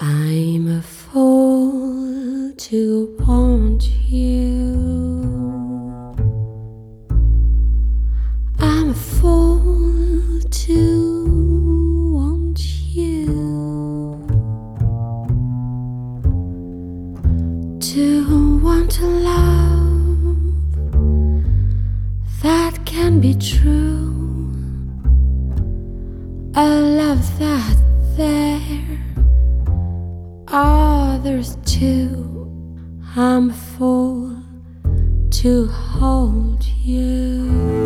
I'm a fool to want you. I'm a fool to want you. To want a love that can be true. A love that there others too. I'm a fool to hold you.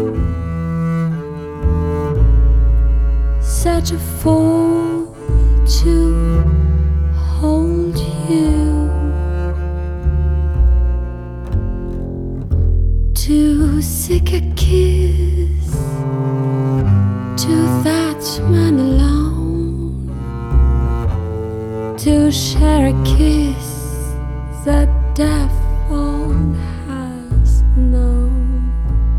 Such a fool to hold you. To seek a kiss, to that man alone. To share a kiss that death phone has known.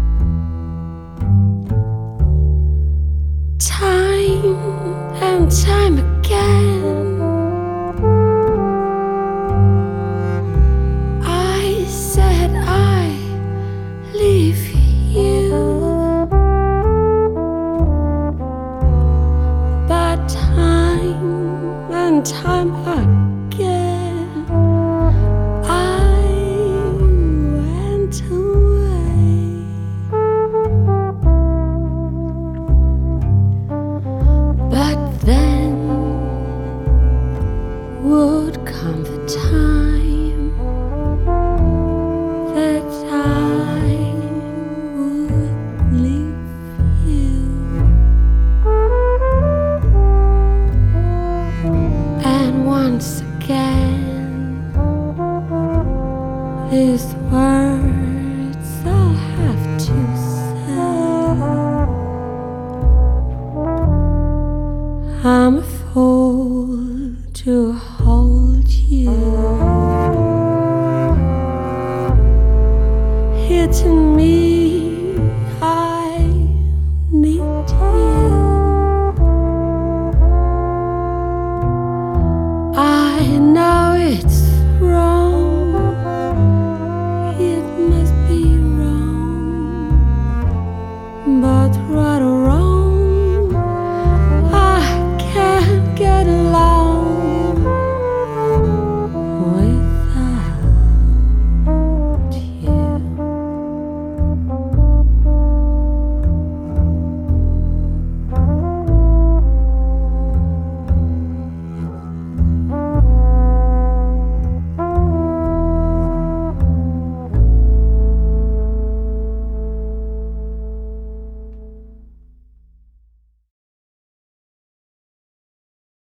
Time and time again, I said I leave you, but time and time again I went away. But then would come the time that I would leave you, and once again these words I'll have to say. I'm a fool to